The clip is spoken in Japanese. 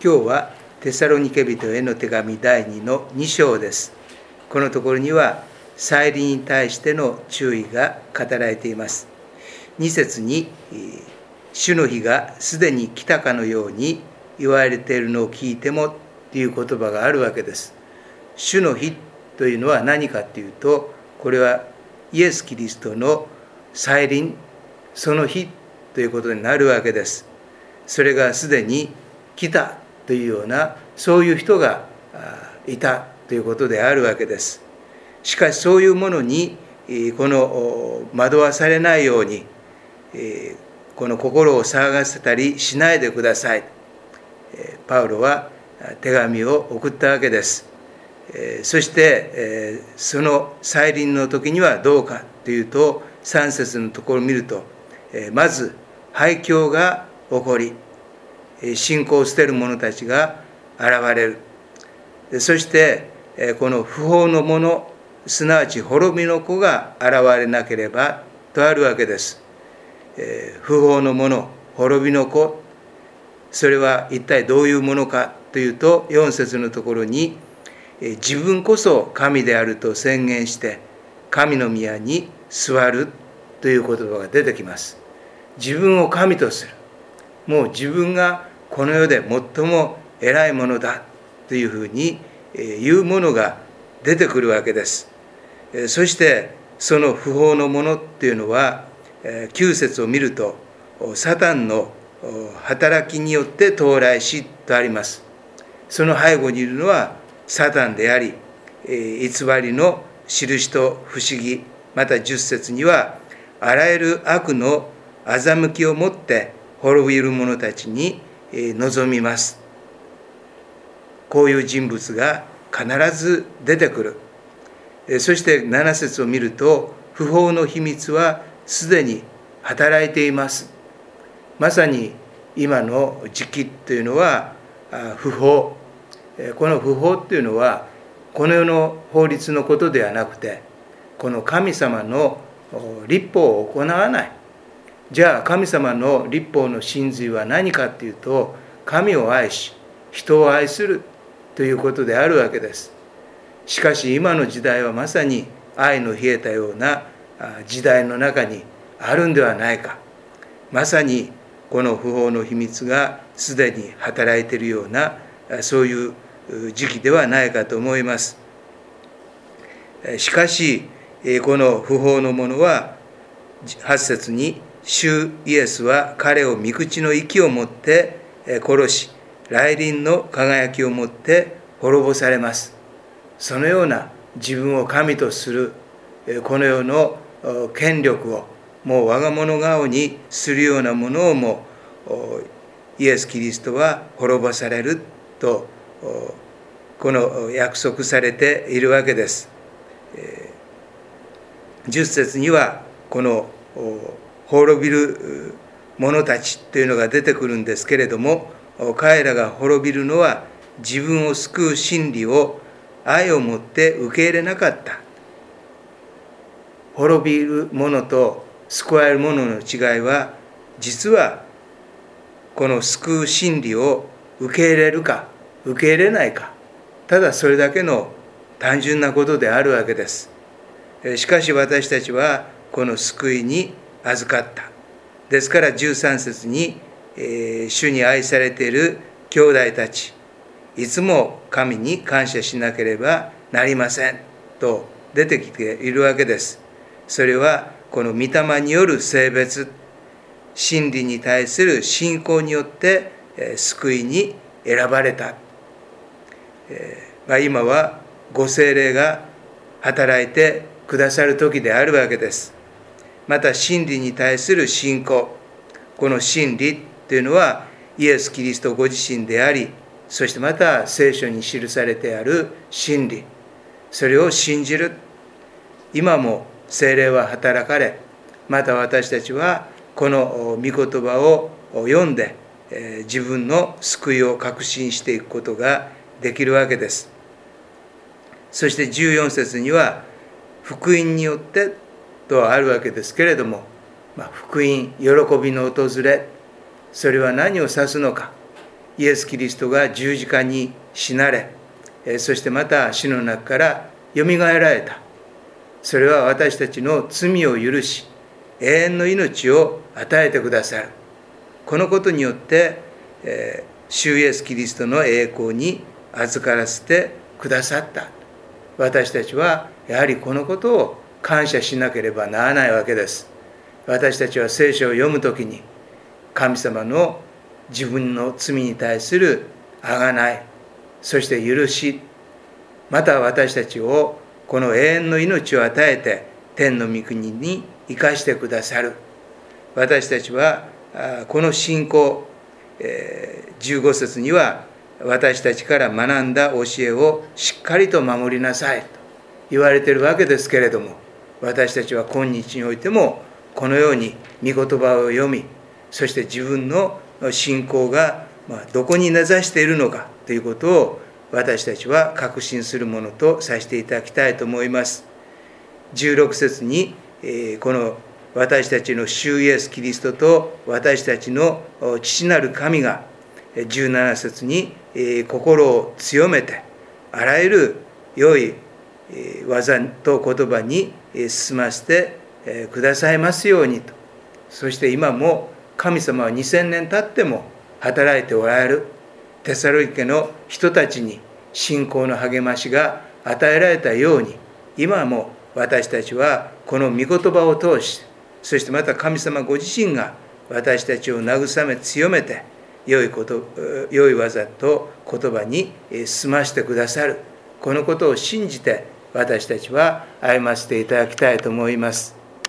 今日はテサロニケ人への手紙第2の2章です。このところには再臨に対しての注意が語られています。2節に主の日がすでに来たかのように言われているのを聞いてもという言葉があるわけです。主の日というのは何かというと、これはイエス・キリストの再臨、その日ということになるわけです。それがすでに来たというような、そういう人がいたということであるわけです。しかしそういうものにこの惑わされないように、この心を騒がせたりしないでください。パウロは手紙を送ったわけです。そしてその再臨の時にはどうかというと、3節のところを見ると、まず廃墟が起こり、信仰を捨てる者たちが現れる。そしてこの不法の者、すなわち滅びの子が現れなければとあるわけです。不法の者、滅びの子、それは一体どういうものかというと、4節のところに、自分こそ神であると宣言して神の宮に座るという言葉が出てきます。自分を神とする、もう自分がこの世で最も偉いものだというふうに言うものが出てくるわけです。そしてその不法のものっていうのは、9節を見ると、サタンの働きによって到来しとあります。その背後にいるのはサタンであり、偽りの印と不思議、また10節にはあらゆる悪の欺きをもって滅びる者たちに臨みます。こういう人物が必ず出てくる。そして7節を見ると、不法の秘密はすでに働いています。まさに今の時期というのは不法。この不法というのはこの世の法律のことではなくて、この神様の律法を行わない。じゃあ神様の律法の真髄は何かというと、神を愛し人を愛するということであるわけです。しかし今の時代はまさに愛の冷えたような時代の中にあるんではないか。まさにこの不法の秘密がすでに働いているような、そういう時期ではないかと思います。しかしこの不法の者は8節に、主イエスは彼を御口の息をもって殺し、来臨の輝きをもって滅ぼされます。そのような自分を神とするこの世の権力をもう我が物顔にするようなものをもイエス・キリストは滅ぼされるとこの約束されているわけです。10節にはこの滅びる者たちというのが出てくるんですけれども、彼らが滅びるのは自分を救う真理を愛をもって受け入れなかった。滅びる者と救われる者の違いは、実はこの救う真理を受け入れるか受け入れないか、ただそれだけの単純なことであるわけです。しかし私たちはこの救いに預かった。ですから13節に、主に愛されている兄弟たち、いつも神に感謝しなければなりませんと出てきているわけです。それはこの御霊による聖別、真理に対する信仰によって救いに選ばれた。今はご聖霊が働いてくださる時であるわけです。また真理に対する信仰、この真理というのはイエス・キリストご自身であり、そしてまた聖書に記されてある真理、それを信じる。今も聖霊は働かれ、また私たちはこの御言葉を読んで自分の救いを確信していくことができるわけです。そして14節には福音によってとあるわけですけれども、福音、喜びの訪れ、それは何を指すのか。 イエス・キリストが十字架に死なれ、そしてまた死の中からよみがえられた。それは私たちの罪を許し、永遠の命を与えてくださる。このことによって、主イエス・キリストの栄光に預からせてくださった。私たちはやはりこのことを感謝しなければならないわけです。私たちは聖書を読むときに、神様の自分の罪に対する贖い、そして許し、また私たちをこの永遠の命を与えて天の御国に生かしてくださる。私たちはこの信仰、15節には私たちから学んだ教えをしっかりと守りなさいと言われているわけですけれども、私たちは今日においてもこのように御言葉を読み、そして自分の信仰がどこに根ざしているのかということを私たちは確信するものとさせていただきたいと思います。16節にこの私たちの主イエス・キリストと私たちの父なる神が、17節に心を強めてあらゆる良い技と言葉に進ませてくださいますようにと。そして今も神様は2000年経っても働いておられる。テサロニケの人たちに信仰の励ましが与えられたように、今も私たちはこの御言葉を通して、そしてまた神様ご自身が私たちを慰め強めて、良い技と言葉に進ませてくださる。このことを信じて私たちは歩ませていただきたいと思います。